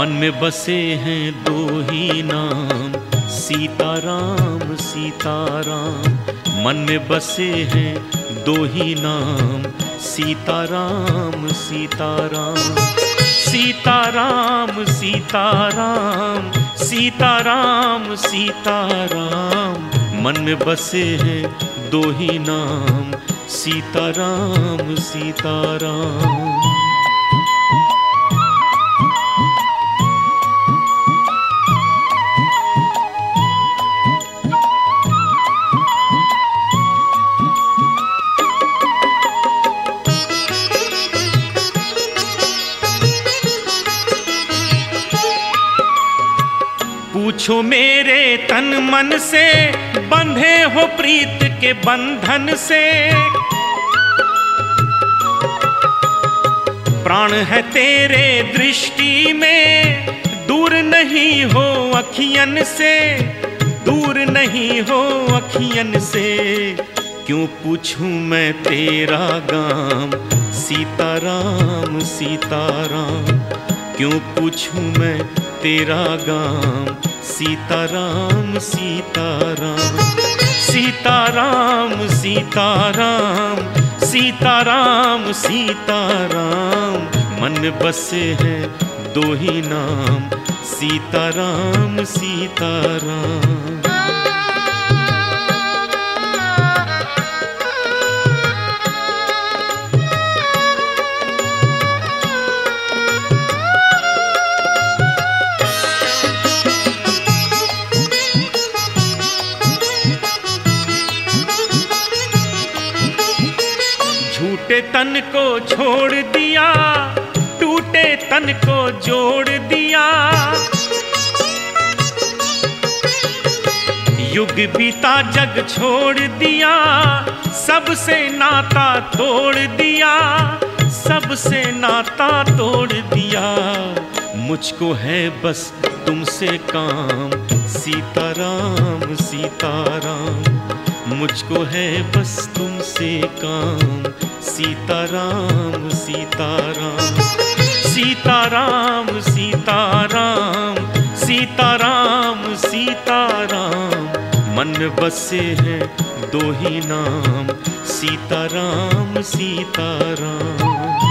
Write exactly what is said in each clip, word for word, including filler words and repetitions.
मन में बसे हैं दो ही नाम, सीताराम सीताराम। मन में बसे हैं दो ही नाम, सीताराम सीताराम। सीताराम सीताराम सीताराम सीताराम। मन में बसे हैं दो ही नाम, सीताराम सीताराम। पूछो मेरे तन मन से, बंधे हो प्रीत के बंधन से। प्राण है तेरे दृष्टि में, दूर नहीं हो अखियन से, दूर नहीं हो अखियन से। क्यों पूछूं मैं तेरा गाम, सीताराम सीताराम। क्यों पूछूं मैं तेरा गाम, सीताराम सीताराम। सीताराम सीताराम सीताराम सीताराम। मन में बसे हैं दो ही नाम, सीताराम सीताराम। टूटे तन को छोड़ दिया, टूटे तन को जोड़ दिया। युग बीता जग छोड़ दिया, सबसे नाता तोड़ दिया, सबसे नाता तोड़ दिया। मुझको है बस तुमसे काम, सीताराम सीताराम। मुझको है बस तुमसे काम, सीताराम सीताराम। सीताराम सीताराम सीताराम सीताराम। मन में बसे हैं दो ही नाम, सीताराम सीताराम।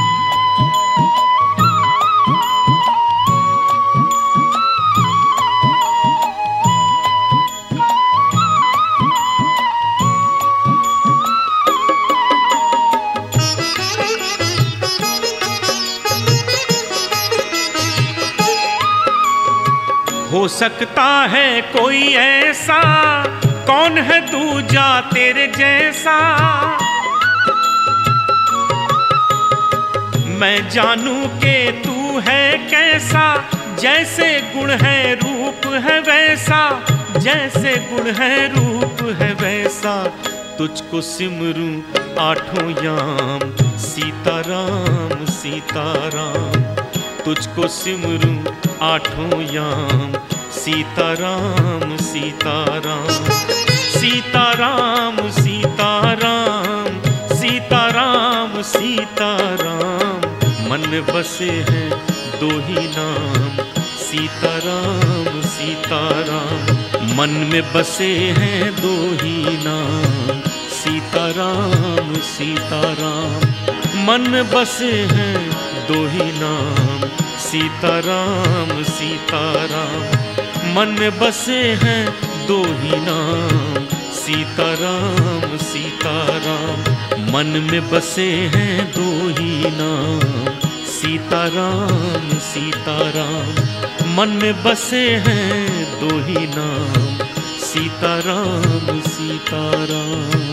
हो सकता है कोई ऐसा, कौन है दूजा तेरे जैसा। मैं जानूं के तू है कैसा, जैसे गुण है रूप है वैसा, जैसे गुण है रूप है वैसा। तुझको सिमरूं आठों याम, सीताराम सीताराम। तुझको सिमरूं आठों याम, सीताराम सीताराम। सीताराम सीताराम सीताराम सीताराम। मन में बसे हैं दो ही नाम, सीताराम सीताराम। मन में बसे हैं दो ही नाम, सीताराम सीताराम। मन में बसे हैं दो ही नाम, सीताराम सीताराम। मन में बसे हैं दो ही नाम, सीताराम सीताराम। मन में बसे हैं दो ही नाम, सीताराम सीताराम। मन में बसे हैं दो ही नाम, सीताराम सीताराम।